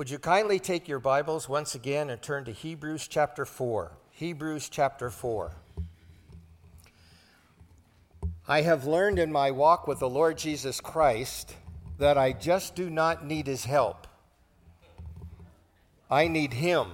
Would you kindly take your Bibles once again and turn to Hebrews chapter 4. Hebrews chapter 4. I have learned in my walk with the Lord Jesus Christ that I just do not need his help. I need him.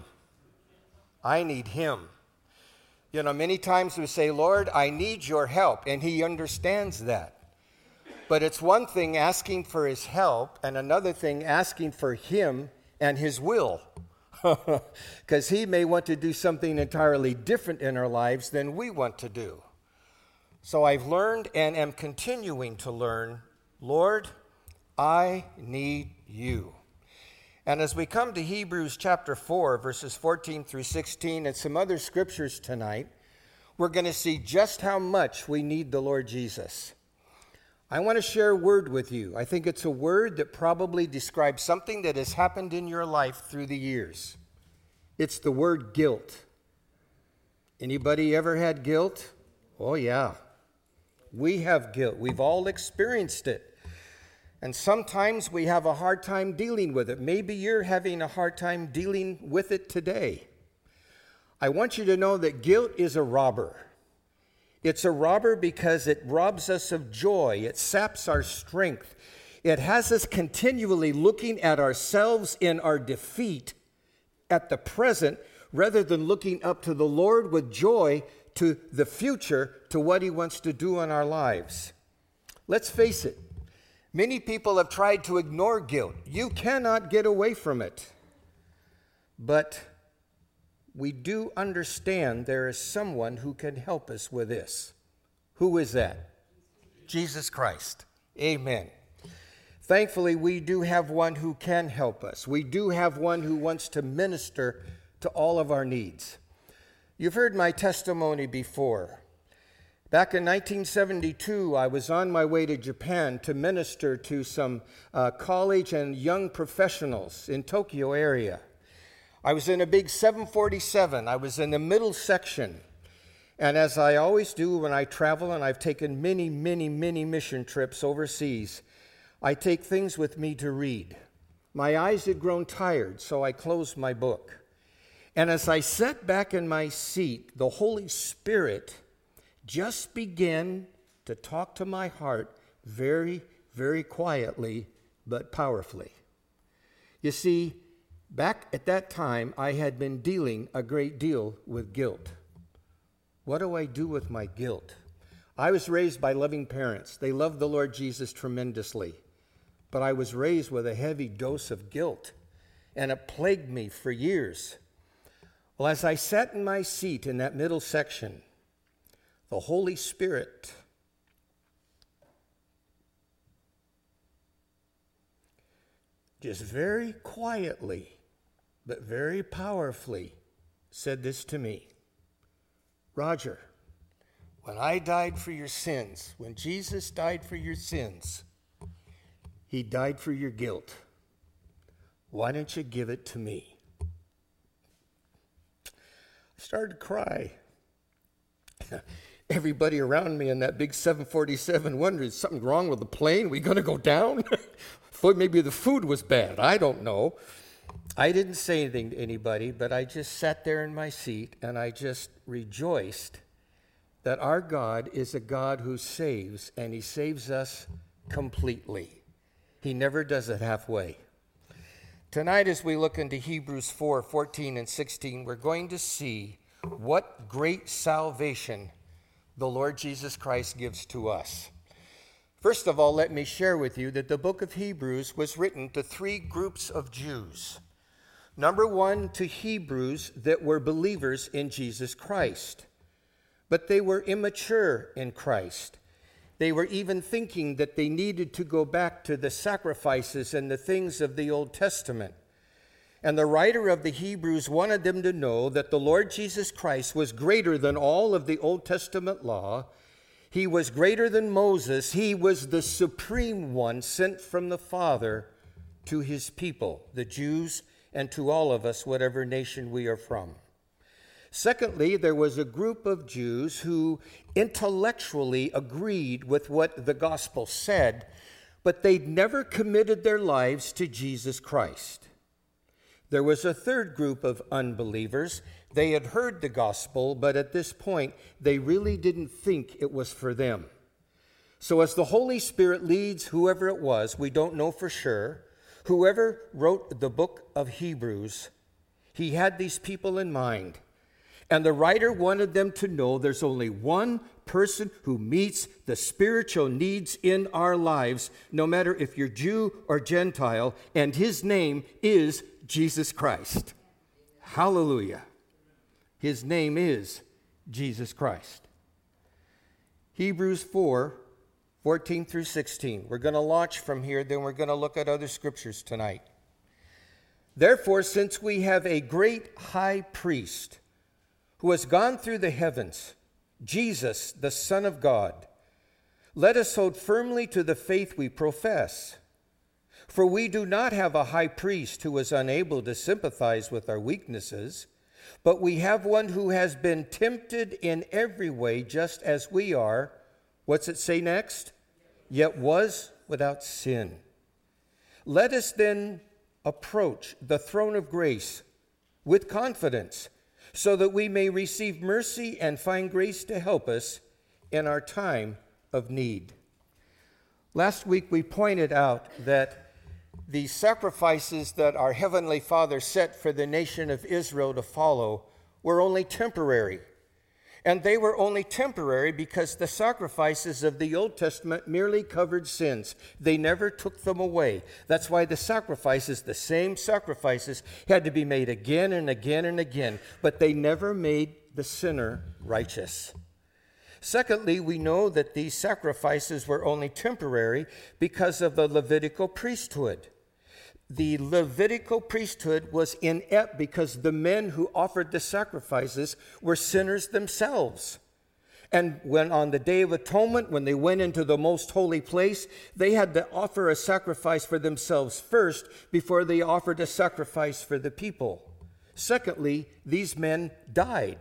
I need him. You know, many times we say, Lord, I need your help, and he understands that. But it's one thing asking for his help, and another thing asking for him and his will. Because he may want to do something entirely different in our lives than we want to do. So I've learned and am continuing to learn, Lord, I need you. And as we come to Hebrews chapter 4, verses 14 through 16, and some other scriptures tonight, we're going to see just how much we need the Lord Jesus. I want to share a word with you. I think it's a word that probably describes something that has happened in your life through the years. It's the word guilt. Anybody ever had guilt? Oh, yeah. We have guilt. We've all experienced it. And sometimes we have a hard time dealing with it. Maybe you're having a hard time dealing with it today. I want you to know that guilt is a robber. It's a robber because it robs us of joy. It saps our strength. It has us continually looking at ourselves in our defeat at the present rather than looking up to the Lord with joy to the future, to what he wants to do in our lives. Let's face it. Many people have tried to ignore guilt. You cannot get away from it. But we do understand there is someone who can help us with this. Who is that? Jesus Christ. Amen. Thankfully, we do have one who can help us. We do have one who wants to minister to all of our needs. You've heard my testimony before. Back in 1972, I was on my way to Japan to minister to some college and young professionals in Tokyo area. I was in a big 747. I was in the middle section. And as I always do when I travel, and I've taken many mission trips overseas, I take things with me to read. My eyes had grown tired, so I closed my book. And as I sat back in my seat, the Holy Spirit just began to talk to my heart very, very quietly, but powerfully. You see, back at that time, I had been dealing a great deal with guilt. What do I do with my guilt? I was raised by loving parents. They loved the Lord Jesus tremendously. But I was raised with a heavy dose of guilt, and it plagued me for years. Well, as I sat in my seat in that middle section, the Holy Spirit just very quietly, but very powerfully said this to me. Roger, when I died for your sins, when Jesus died for your sins, he died for your guilt. Why don't you give it to me? I started to cry. Everybody around me in that big 747 wondered, is something wrong with the plane? We going to go down? Thought maybe the food was bad. I don't know. I didn't say anything to anybody, but I just sat there in my seat and I just rejoiced that our God is a God who saves, and he saves us completely. He never does it halfway. Tonight, as we look into Hebrews 4, 14 and 16, we're going to see what great salvation the Lord Jesus Christ gives to us. First of all, let me share with you that the book of Hebrews was written to three groups of Jews. Number one, to Hebrews that were believers in Jesus Christ. But they were immature in Christ. They were even thinking that they needed to go back to the sacrifices and the things of the Old Testament. And the writer of the Hebrews wanted them to know that the Lord Jesus Christ was greater than all of the Old Testament law. He was greater than Moses. He was the supreme one sent from the Father to his people, the Jews, and to all of us, whatever nation we are from. Secondly, there was a group of Jews who intellectually agreed with what the gospel said, but they'd never committed their lives to Jesus Christ. There was a third group of unbelievers. They had heard the gospel, but at this point, they really didn't think it was for them. So as the Holy Spirit leads whoever it was, we don't know for sure, whoever wrote the book of Hebrews, he had these people in mind. And the writer wanted them to know there's only one person who meets the spiritual needs in our lives, no matter if you're Jew or Gentile, and his name is Jesus Christ. Hallelujah. His name is Jesus Christ. Hebrews 4:14 through 16. We're going to launch from here, then we're going to look at other scriptures tonight. Therefore, since we have a great high priest who has gone through the heavens, Jesus, the Son of God, let us hold firmly to the faith we profess. For we do not have a high priest who is unable to sympathize with our weaknesses, but we have one who has been tempted in every way just as we are. What's it say next? Yet was without sin. Let us then approach the throne of grace with confidence, so that we may receive mercy and find grace to help us in our time of need. Last week we pointed out that the sacrifices that our Heavenly Father set for the nation of Israel to follow were only temporary. And they were only temporary because the sacrifices of the Old Testament merely covered sins. They never took them away. That's why the sacrifices, the same sacrifices, had to be made again and again and again. But they never made the sinner righteous. Secondly, we know that these sacrifices were only temporary because of the Levitical priesthood. The Levitical priesthood was inept because the men who offered the sacrifices were sinners themselves. And when on the Day of Atonement, when they went into the most holy place, they had to offer a sacrifice for themselves first before they offered a sacrifice for the people. Secondly, these men died.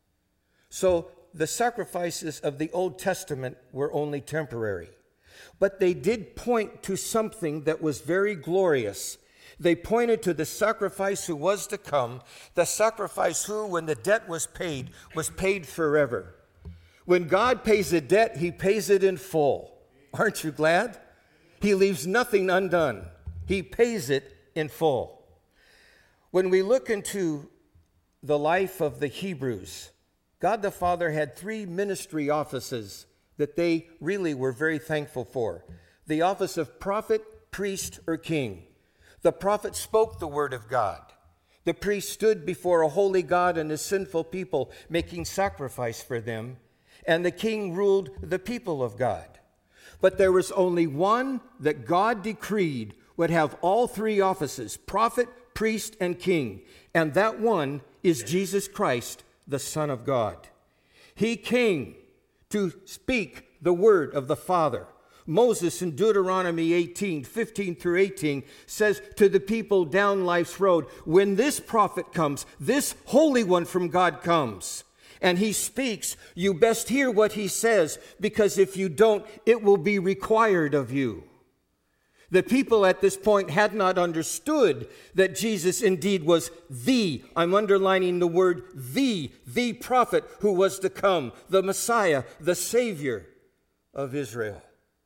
So the sacrifices of the Old Testament were only temporary. But they did point to something that was very glorious. They pointed to the sacrifice who was to come, the sacrifice who, when the debt was paid forever. When God pays a debt, he pays it in full. Aren't you glad? He leaves nothing undone. He pays it in full. When we look into the life of the Hebrews, God the Father had 3 ministry offices that they really were very thankful for. The office of prophet, priest, or king. The prophet spoke the word of God. The priest stood before a holy God and his sinful people, making sacrifice for them. And the king ruled the people of God. But there was only one that God decreed would have all 3 offices, prophet, priest, and king. And that one is Jesus Christ, the Son of God. He came to speak the word of the Father. Moses in Deuteronomy 18:15 through 18 says to the people down life's road, when this prophet comes, this Holy One from God comes, and he speaks, you best hear what he says, because if you don't, it will be required of you. The people at this point had not understood that Jesus indeed was I'm underlining the word the prophet who was to come, the Messiah, the Savior of Israel.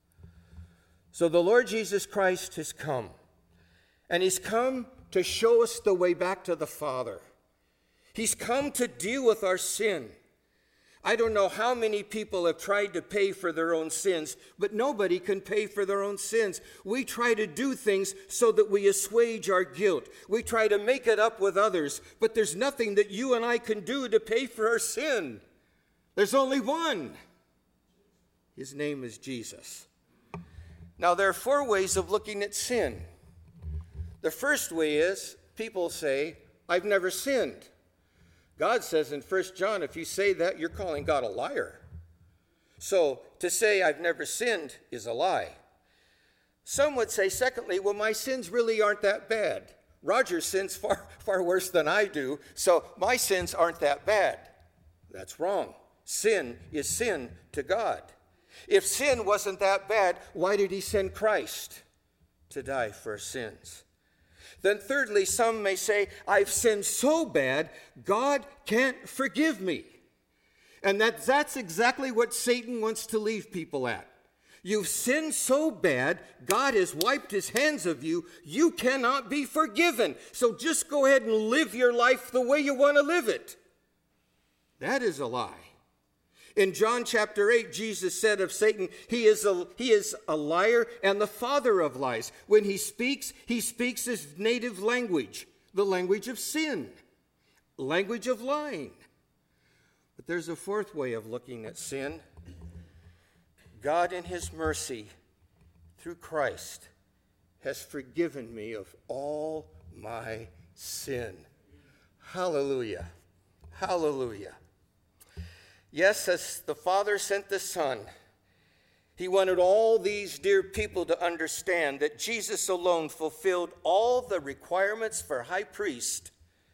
So the Lord Jesus Christ has come, and he's come to show us the way back to the Father. He's come to deal with our sin. I don't know how many people have tried to pay for their own sins, but nobody can pay for their own sins. We try to do things so that we assuage our guilt. We try to make it up with others, but there's nothing that you and I can do to pay for our sin. There's only one. His name is Jesus. Now, there are 4 ways of looking at sin. The first way is people say, I've never sinned. God says in 1 John, if you say that, you're calling God a liar. So to say I've never sinned is a lie. Some would say, secondly, well, my sins really aren't that bad. Roger sins far worse than I do, so my sins aren't that bad. That's wrong. Sin is sin to God. If sin wasn't that bad, why did he send Christ to die for our sins? Then thirdly, some may say, I've sinned so bad, God can't forgive me. And that's exactly what Satan wants to leave people at. You've sinned so bad, God has wiped his hands of you, you cannot be forgiven. So just go ahead and live your life the way you want to live it. That is a lie. In John chapter 8, Jesus said of Satan, he is a liar and the father of lies. When he speaks his native language, the language of sin, language of lying. But there's a fourth way of looking at sin. God in his mercy, through Christ, has forgiven me of all my sin. Hallelujah. Hallelujah. Yes, as the Father sent the Son, he wanted all these dear people to understand that Jesus alone fulfilled all the requirements for high priest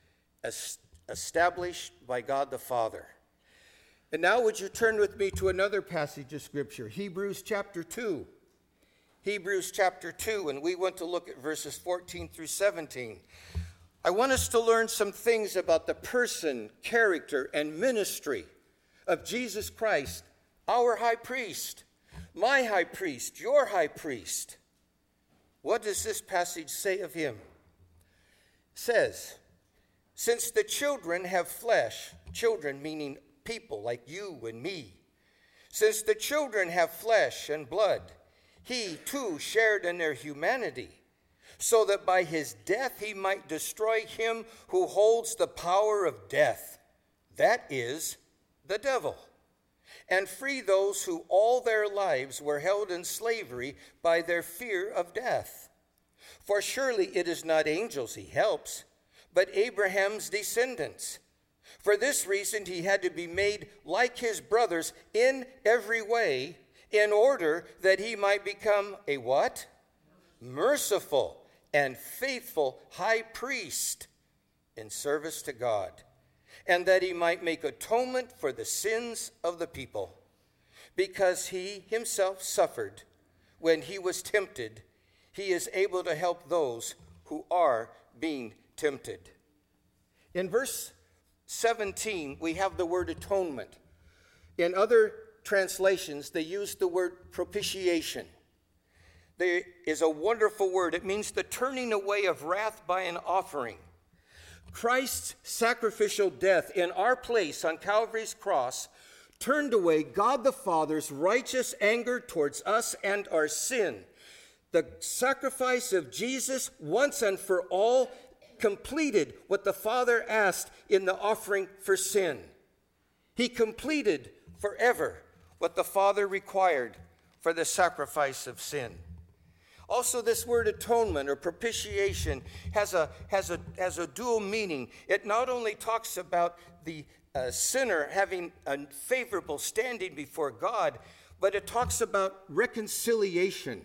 established by God the Father. And now would you turn with me to another passage of Scripture, Hebrews chapter 2. Hebrews chapter 2, and we want to look at verses 14 through 17. I want us to learn some things about the person, character, and ministry of Jesus Christ, our high priest, my high priest, your high priest. What does this passage say of him? It says, since the children have flesh, children meaning people like you and me, since the children have flesh and blood, he too shared in their humanity, so that by his death he might destroy him who holds the power of death, that is, the devil, and free those who all their lives were held in slavery by their fear of death. For surely it is not angels he helps, but Abraham's descendants. For this reason he had to be made like his brothers in every way, in order that he might become a what? Merciful and faithful high priest in service to God, and that he might make atonement for the sins of the people. Because he himself suffered when he was tempted, he is able to help those who are being tempted. In verse 17, we have the word atonement. In other translations, they use the word propitiation. There is a wonderful word. It means the turning away of wrath by an offering. Christ's sacrificial death in our place on Calvary's cross turned away God the Father's righteous anger towards us and our sin. The sacrifice of Jesus once and for all completed what the Father asked in the offering for sin. He completed forever what the Father required for the sacrifice of sin. Also, this word atonement or propitiation has a dual meaning. It not only talks about the sinner having a favorable standing before God, but it talks about reconciliation.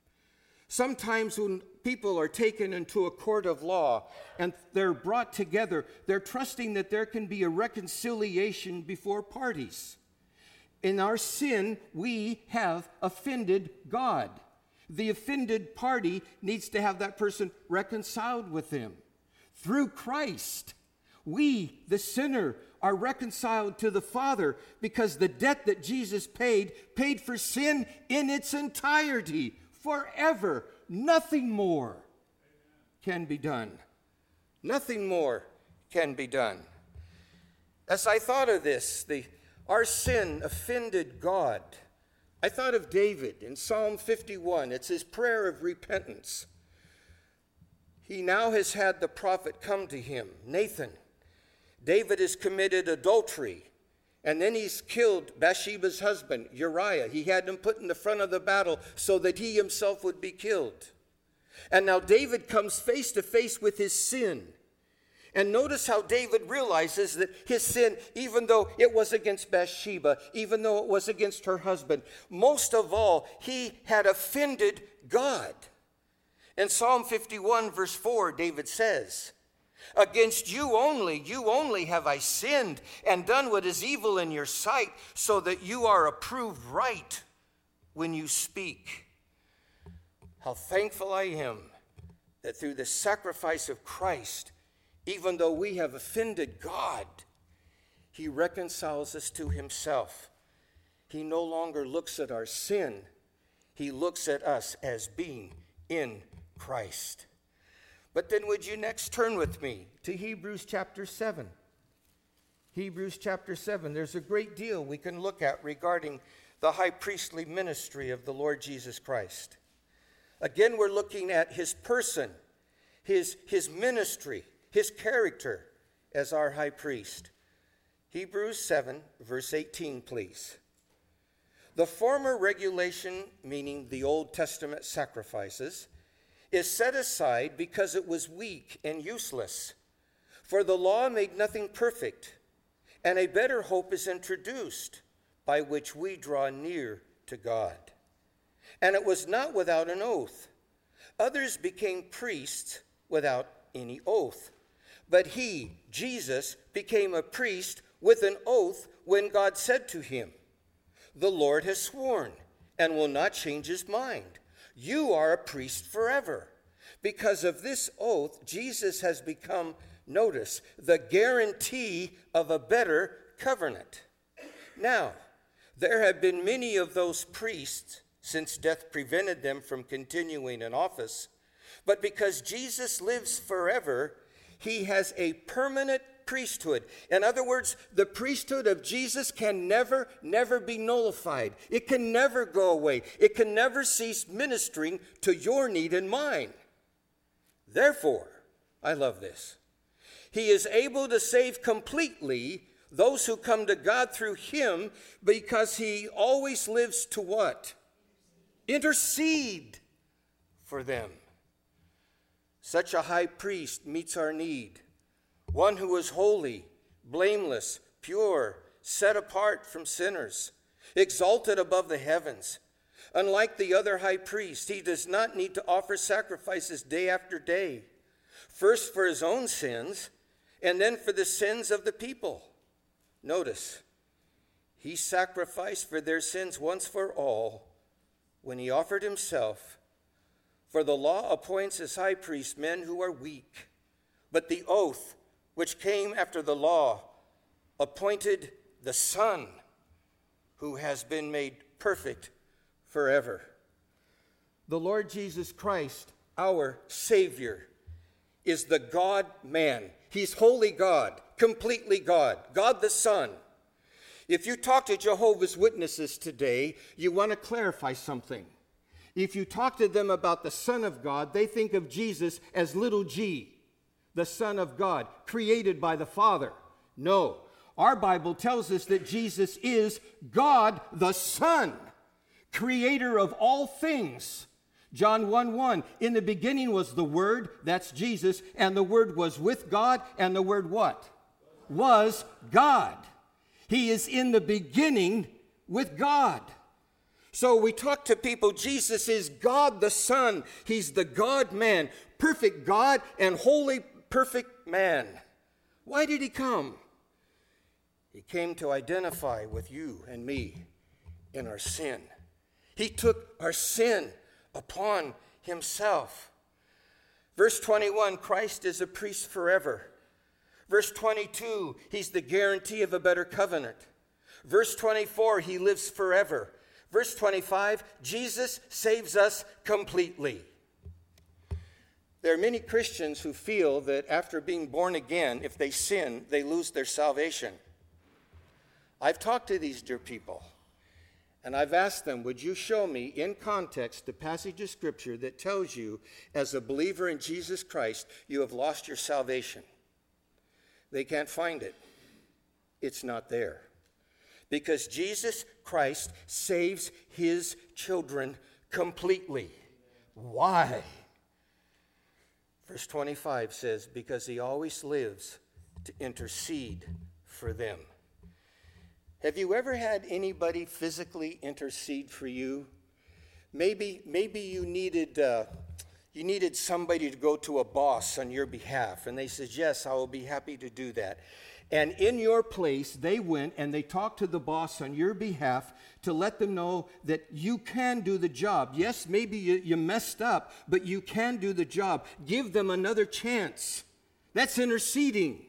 Sometimes when people are taken into a court of law and they're brought together, they're trusting that there can be a reconciliation before parties. In our sin, we have offended God. The offended party needs to have that person reconciled with them. Through Christ, we, the sinner, are reconciled to the Father because the debt that Jesus paid for sin in its entirety, forever. Nothing more can be done. Nothing more can be done. As I thought of this, our sin offended God. I thought of David in Psalm 51. It's his prayer of repentance. He now has had the prophet come to him, Nathan. David has committed adultery, and then he's killed Bathsheba's husband, Uriah. He had him put in the front of the battle so that he himself would be killed. And now David comes face to face with his sin. And notice how David realizes that his sin, even though it was against Bathsheba, even though it was against her husband, most of all, he had offended God. In Psalm 51, verse 4, David says, against you only have I sinned and done what is evil in your sight, so that you are approved right when you speak. How thankful I am that through the sacrifice of Christ, even though we have offended God, he reconciles us to himself. He no longer looks at our sin. He looks at us as being in Christ. But then would you next turn with me to Hebrews chapter 7. Hebrews chapter 7. There's a great deal we can look at regarding the high priestly ministry of the Lord Jesus Christ. Again, we're looking at his person, his ministry, his character as our high priest. Hebrews 7, verse 18, please. The former regulation, meaning the Old Testament sacrifices, is set aside because it was weak and useless. For the law made nothing perfect, and a better hope is introduced, by which we draw near to God. And it was not without an oath. Others became priests without any oath. But he, Jesus, became a priest with an oath when God said to him, "The Lord has sworn and will not change his mind. You are a priest forever." Because of this oath, Jesus has become, notice, the guarantee of a better covenant. Now, there have been many of those priests since death prevented them from continuing in office. But because Jesus lives forever, he has a permanent priesthood. In other words, the priesthood of Jesus can never be nullified. It can never go away. It can never cease ministering to your need and mine. Therefore, I love this, he is able to save completely those who come to God through him, because he always lives to what? Intercede for them. Such a high priest meets our need. One who is holy, blameless, pure, set apart from sinners, exalted above the heavens. Unlike the other high priest, he does not need to offer sacrifices day after day, first for his own sins and then for the sins of the people. Notice, he sacrificed for their sins once for all when he offered himself. For the law appoints as high priests men who are weak, but the oath which came after the law appointed the Son who has been made perfect forever. The Lord Jesus Christ, our Savior, is the God-man. He's holy God, completely God, God the Son. If you talk to Jehovah's Witnesses today, you want to clarify something. If you talk to them about the Son of God, they think of Jesus as little g, the Son of God, created by the Father. No, our Bible tells us that Jesus is God the Son, creator of all things. John 1:1, in the beginning was the Word, that's Jesus, and the Word was with God, and the Word what? Was God. He is in the beginning with God. So we talk to people, Jesus is God the Son. He's the God-man, perfect God and holy, perfect man. Why did he come? He came to identify with you and me in our sin. He took our sin upon himself. Verse 21, Christ is a priest forever. Verse 22, he's the guarantee of a better covenant. Verse 24, he lives forever. Verse 25, Jesus saves us completely. There are many Christians who feel that after being born again, if they sin, they lose their salvation. I've talked to these dear people, and I've asked them, would you show me in context the passage of Scripture that tells you, as a believer in Jesus Christ, you have lost your salvation? They can't find it. It's not there. Because Jesus Christ saves his children completely. Why? Verse 25 says, because he always lives to intercede for them. Have you ever had anybody physically intercede for you? Maybe you needed You needed somebody to go to a boss on your behalf. And they said, yes, I will be happy to do that. And in your place, they went and they talked to the boss on your behalf to let them know that you can do the job. Yes, maybe you messed up, but you can do the job. Give them another chance. That's interceding.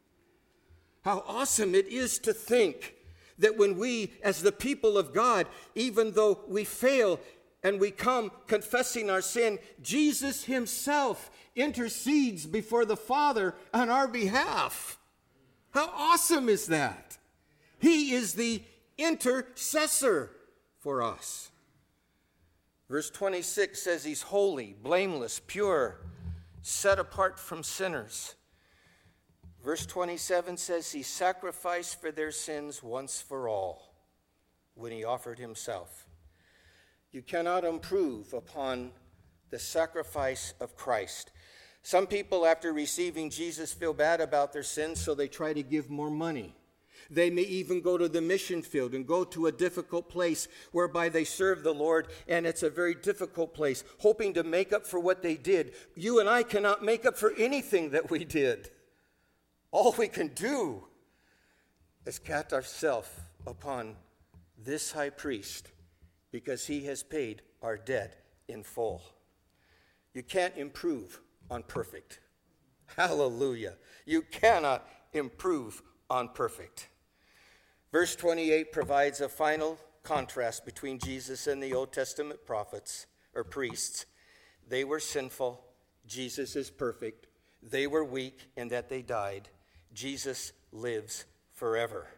How awesome it is to think that when we, as the people of God, even though we fail and we come confessing our sin, Jesus himself intercedes before the Father on our behalf. How awesome is that? He is the intercessor for us. Verse 26 says he's holy, blameless, pure, set apart from sinners. Verse 27 says he sacrificed for their sins once for all when he offered himself. You cannot improve upon the sacrifice of Christ. Some people, after receiving Jesus, feel bad about their sins, so they try to give more money. They may even go to the mission field and go to a difficult place whereby they serve the Lord, and it's a very difficult place, hoping to make up for what they did. You and I cannot make up for anything that we did. All we can do is cast ourselves upon this high priest because he has paid our debt in full. You can't improve on perfect. Hallelujah. You cannot improve on perfect. Verse 28 provides a final contrast between Jesus and the Old Testament prophets or priests. They were sinful. Jesus is perfect. They were weak in that they died. Jesus lives forever.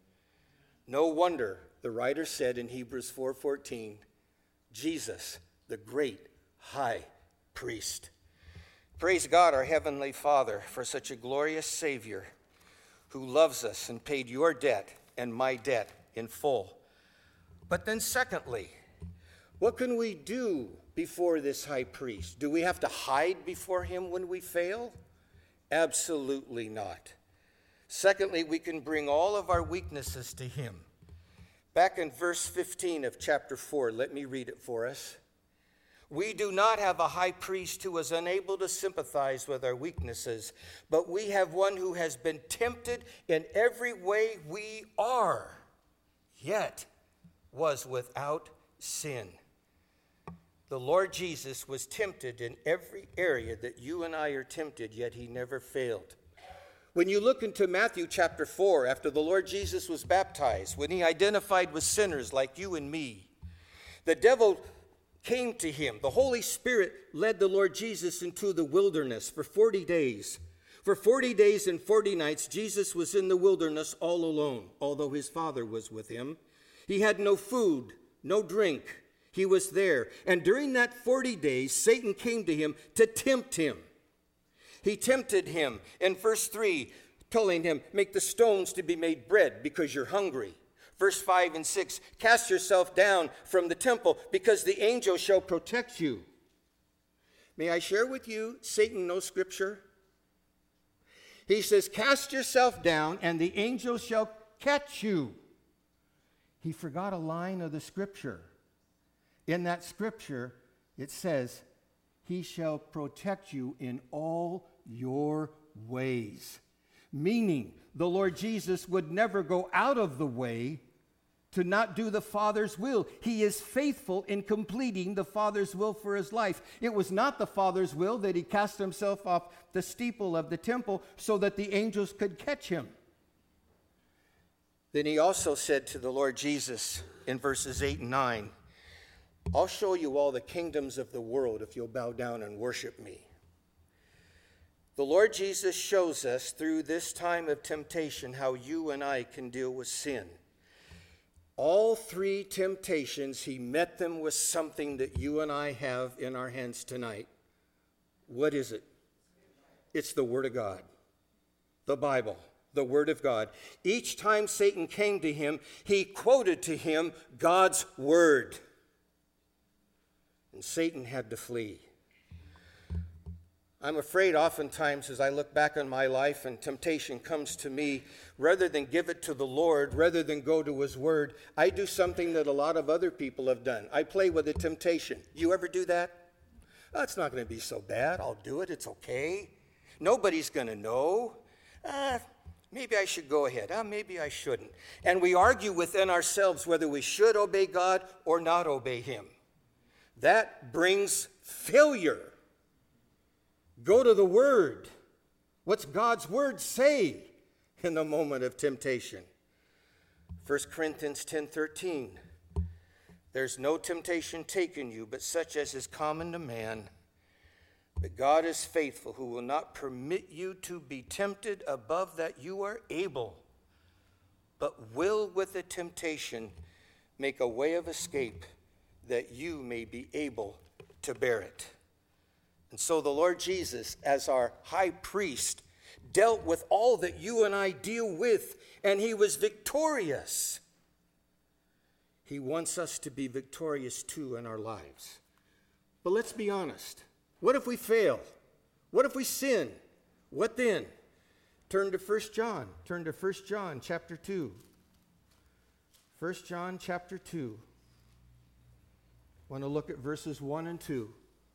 No wonder the writer said in Hebrews 4:14, Jesus, the great high priest. Praise God, our Heavenly Father, for such a glorious Savior who loves us and paid your debt and my debt in full. But then secondly, what can we do before this high priest? Do we have to hide before him when we fail? Absolutely not. Secondly, we can bring all of our weaknesses to him. Back in verse 15 of chapter 4, let me read it for us. We do not have a high priest who is unable to sympathize with our weaknesses, but we have one who has been tempted in every way we are, yet was without sin. The Lord Jesus was tempted in every area that you and I are tempted, yet he never failed. When you look into Matthew chapter 4, after the Lord Jesus was baptized, when he identified with sinners like you and me, the devil came to him. The Holy Spirit led the Lord Jesus into the wilderness for 40 days. For 40 days and 40 nights, Jesus was in the wilderness all alone, although his Father was with him. He had no food, no drink. He was there. And during that 40 days, Satan came to him to tempt him. He tempted him in verse 3, telling him, make the stones to be made bread because you're hungry. Verse 5 and 6, cast yourself down from the temple because the angel shall protect you. May I share with you, Satan knows Scripture. He says, cast yourself down and the angel shall catch you. He forgot a line of the Scripture. In that Scripture, it says, he shall protect you in all your ways. Meaning, the Lord Jesus would never go out of the way to not do the Father's will. He is faithful in completing the Father's will for his life. It was not the Father's will that he cast himself off the steeple of the temple so that the angels could catch him. Then he also said to the Lord Jesus in verses 8 and 9, I'll show you all the kingdoms of the world if you'll bow down and worship me. The Lord Jesus shows us through this time of temptation how you and I can deal with sin. All three temptations, he met them with something that you and I have in our hands tonight. What is it? It's the Word of God, the Bible, the Word of God. Each time Satan came to him, he quoted to him God's Word. And Satan had to flee. I'm afraid oftentimes as I look back on my life and temptation comes to me, rather than give it to the Lord, rather than go to his word, I do something that a lot of other people have done. I play with a temptation. You ever do that? Oh, it's not going to be so bad. I'll do it. It's okay. Nobody's going to know. Maybe I should go ahead. Maybe I shouldn't. And we argue within ourselves whether we should obey God or not obey him. That brings failure. Go to the Word. What's God's Word say in the moment of temptation? 1 Corinthians 10:13. There's no temptation taken you, but such as is common to man. But God is faithful, who will not permit you to be tempted above that you are able, but will with the temptation make a way of escape, that you may be able to bear it. And so the Lord Jesus, as our high priest, dealt with all that you and I deal with, and he was victorious. He wants us to be victorious too in our lives. But let's be honest. What if we fail? What if we sin? What then? Turn to 1 John. Turn to 1 John chapter 2. 1 John chapter 2. I want to look at verses 1 and 2.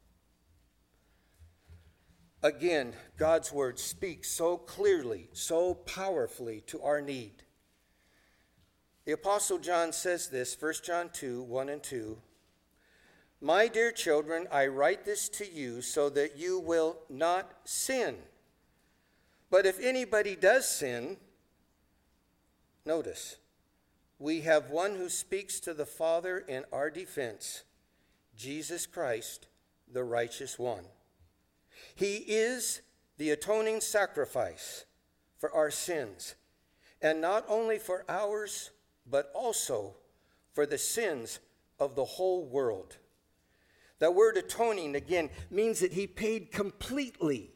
Again, God's word speaks so clearly, so powerfully to our need. The Apostle John says this, 1 John 2, 1 and 2. My dear children, I write this to you so that you will not sin. But if anybody does sin, notice, we have one who speaks to the Father in our defense, Jesus Christ, the righteous one. He is the atoning sacrifice for our sins, and not only for ours, but also for the sins of the whole world. That word atoning, again, means that he paid completely,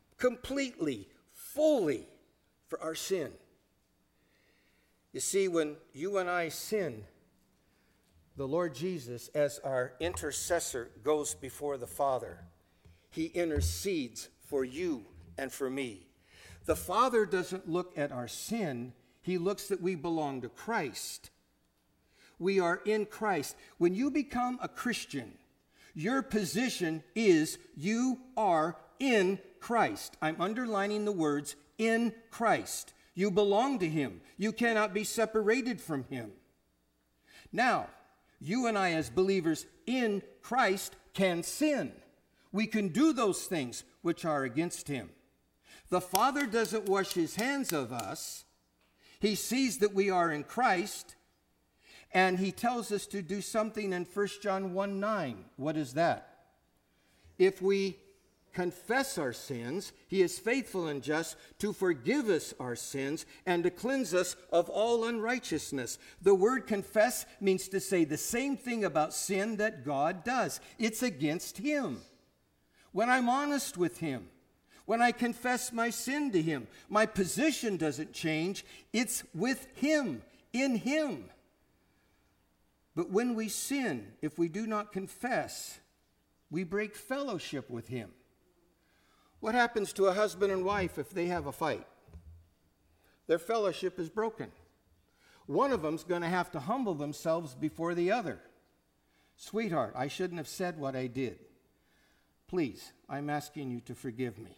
fully for our sin. You see, when you and I sin, the Lord Jesus, as our intercessor, goes before the Father. He intercedes for you and for me. The Father doesn't look at our sin. He looks that we belong to Christ. We are in Christ. When you become a Christian, your position is you are in Christ. I'm underlining the words in Christ. You belong to him. You cannot be separated from him. Now, you and I as believers in Christ can sin. We can do those things which are against him. The Father doesn't wash his hands of us. He sees that we are in Christ, and he tells us to do something in 1 John 1:9. What is that? If we confess our sins, he is faithful and just to forgive us our sins and to cleanse us of all unrighteousness. The word confess means to say the same thing about sin that God does. It's against him. When I'm honest with him, when I confess my sin to him, my position doesn't change. It's with him, in him. But when we sin, if we do not confess, we break fellowship with him. What happens to a husband and wife if they have a fight? Their fellowship is broken. One of them's going to have to humble themselves before the other. Sweetheart, I shouldn't have said what I did. Please, I'm asking you to forgive me.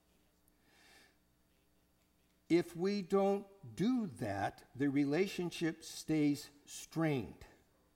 If we don't do that, the relationship stays strained.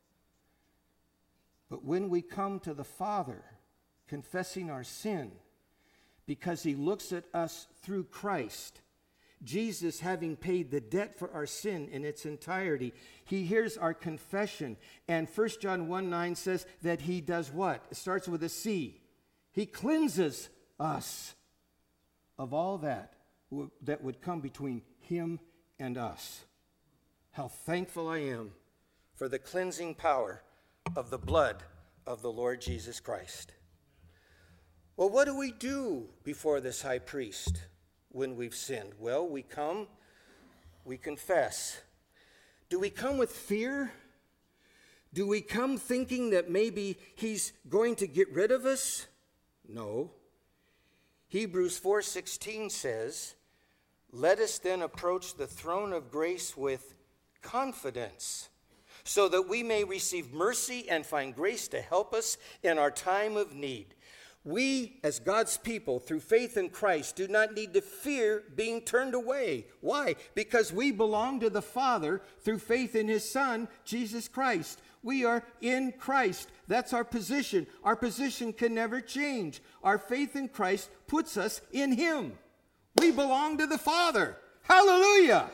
But when we come to the Father, confessing our sin, because he looks at us through Christ, Jesus having paid the debt for our sin in its entirety, he hears our confession. And 1 John 1:9 says that he does what? It starts with a C. He cleanses us of all that would come between him and us. How thankful I am for the cleansing power of the blood of the Lord Jesus Christ. Well, what do we do before this high priest when we've sinned? Well, we come, we confess. Do we come with fear? Do we come thinking that maybe he's going to get rid of us? No. Hebrews 4:16 says, "Let us then approach the throne of grace with confidence, so that we may receive mercy and find grace to help us in our time of need." We, as God's people, through faith in Christ, do not need to fear being turned away. Why? Because we belong to the Father through faith in His Son, Jesus Christ. We are in Christ. That's our position. Our position can never change. Our faith in Christ puts us in Him. We belong to the Father. Hallelujah!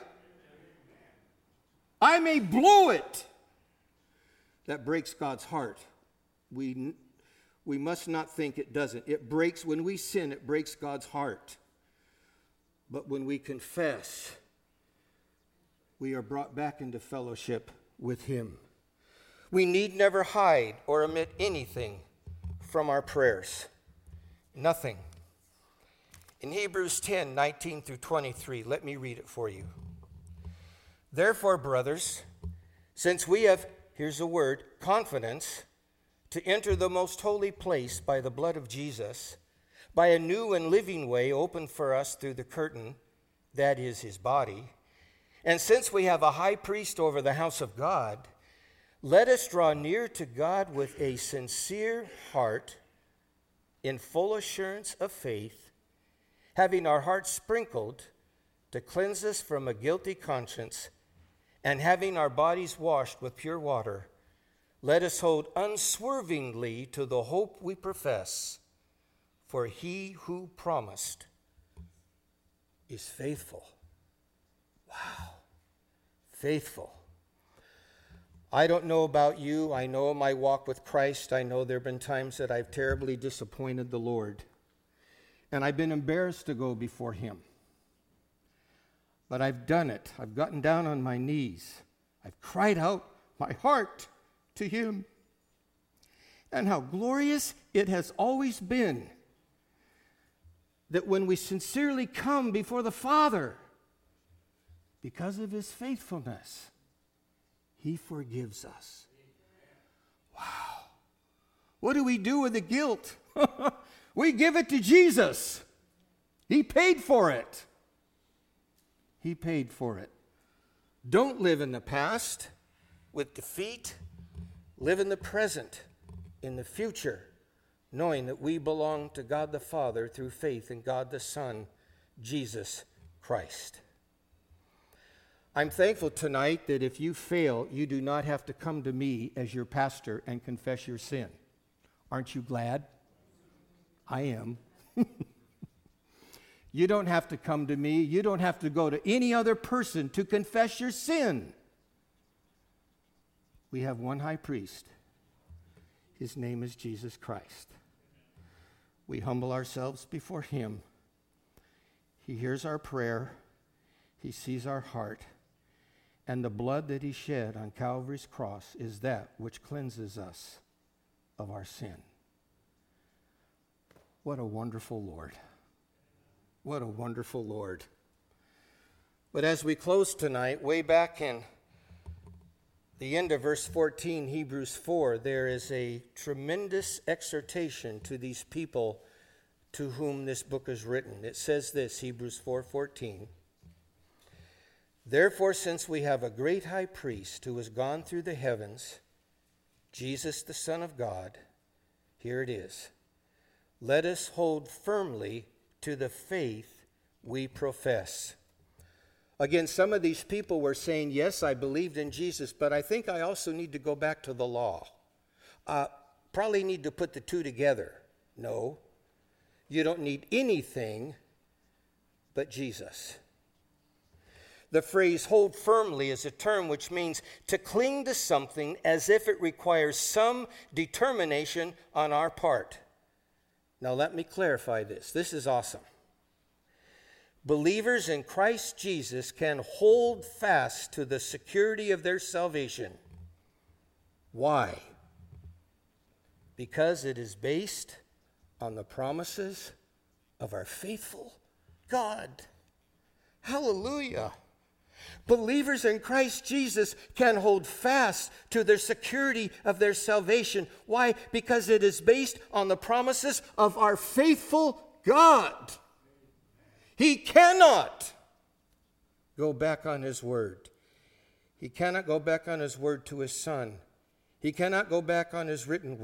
I may blow it. That breaks God's heart. We must not think it doesn't. It breaks, when we sin, it breaks God's heart. But when we confess, we are brought back into fellowship with Him. We need never hide or omit anything from our prayers. Nothing. In Hebrews 10, 19 through 23, let me read it for you. Therefore, brothers, since we have, here's the word, confidence, to enter the most holy place by the blood of Jesus, by a new and living way opened for us through the curtain, that is His body. And since we have a high priest over the house of God, let us draw near to God with a sincere heart, in full assurance of faith, having our hearts sprinkled to cleanse us from a guilty conscience, and having our bodies washed with pure water. Let us hold unswervingly to the hope we profess, for He who promised is faithful. Wow, faithful. I don't know about you. I know my walk with Christ. I know there have been times that I've terribly disappointed the Lord, and I've been embarrassed to go before Him. But I've done it. I've gotten down on my knees. I've cried out my heart to Him. And how glorious it has always been that when we sincerely come before the Father, because of His faithfulness, He forgives us. Wow. What do we do with the guilt? We give it to Jesus. He paid for it. He paid for it. Don't live in the past with defeat. Live in the present, in the future, knowing that we belong to God the Father through faith in God the Son, Jesus Christ. I'm thankful tonight that if you fail, you do not have to come to me as your pastor and confess your sin. Aren't you glad? I am. You don't have to come to me. You don't have to go to any other person to confess your sin. We have one high priest. His name is Jesus Christ. We humble ourselves before Him. He hears our prayer. He sees our heart. And the blood that He shed on Calvary's cross is that which cleanses us of our sin. What a wonderful Lord. What a wonderful Lord. But as we close tonight, way back in the end of verse 14, Hebrews 4, there is a tremendous exhortation to these people to whom this book is written. It says this, Hebrews 4:14. Therefore, since we have a great high priest who has gone through the heavens, Jesus the Son of God, here it is, let us hold firmly to the faith we profess. Again, some of these people were saying, yes, I believed in Jesus, but I think I also need to go back to the law. Probably need to put the two together. No, you don't need anything but Jesus. The phrase hold firmly is a term which means to cling to something as if it requires some determination on our part. Now let me clarify this. This is awesome. Believers in Christ Jesus can hold fast to the security of their salvation. Why? Because it is based on the promises of our faithful God. Hallelujah. Believers in Christ Jesus can hold fast to their security of their salvation. Why? Because it is based on the promises of our faithful God. He cannot go back on His word. He cannot go back on His word to His Son. He cannot go back on His written word.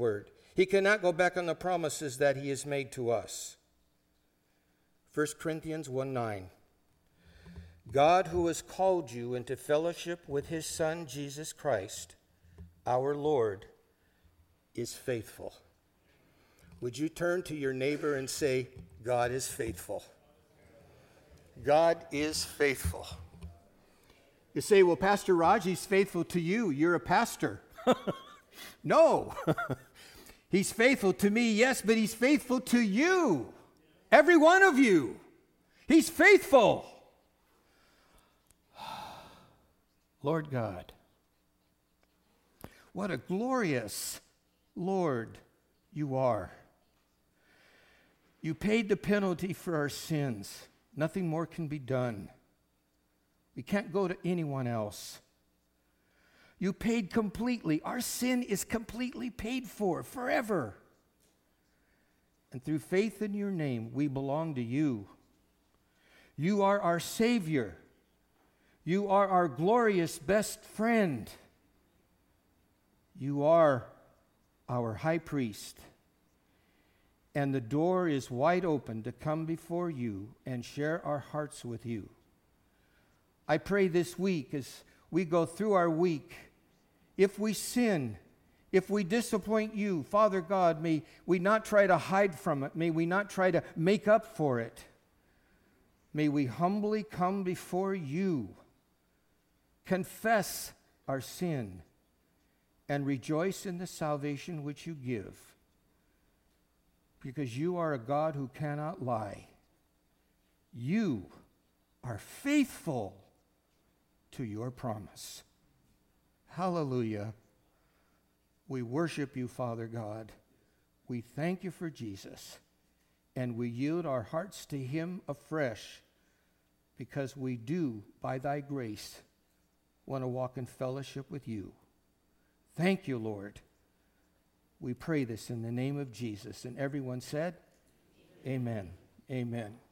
He cannot go back on the promises that he has made to us. 1 Corinthians 1:9. God, who has called you into fellowship with his Son, Jesus Christ, our Lord, is faithful. Would you turn to your neighbor and say, God is faithful? God is faithful. You say, well, Pastor Raj, he's faithful to you. You're a pastor. No. He's faithful to me, yes, but he's faithful to you. Every one of you. He's faithful. Lord God, what a glorious Lord you are. You paid the penalty for our sins. Nothing more can be done. We can't go to anyone else. You paid completely. Our sin is completely paid for forever. And through faith in your name, we belong to you. You are our Savior. You are our glorious best friend. You are our high priest. And the door is wide open to come before you and share our hearts with you. I pray this week as we go through our week, if we sin, if we disappoint you, Father God, may we not try to hide from it. May we not try to make up for it. May we humbly come before you, confess our sin, and rejoice in the salvation which you give. Because you are a God who cannot lie. You are faithful to your promise. Hallelujah. We worship you, Father God. We thank you for Jesus. And we yield our hearts to him afresh because we do, by thy grace, want to walk in fellowship with you. Thank you, Lord. We pray this in the name of Jesus. And everyone said, Amen. Amen.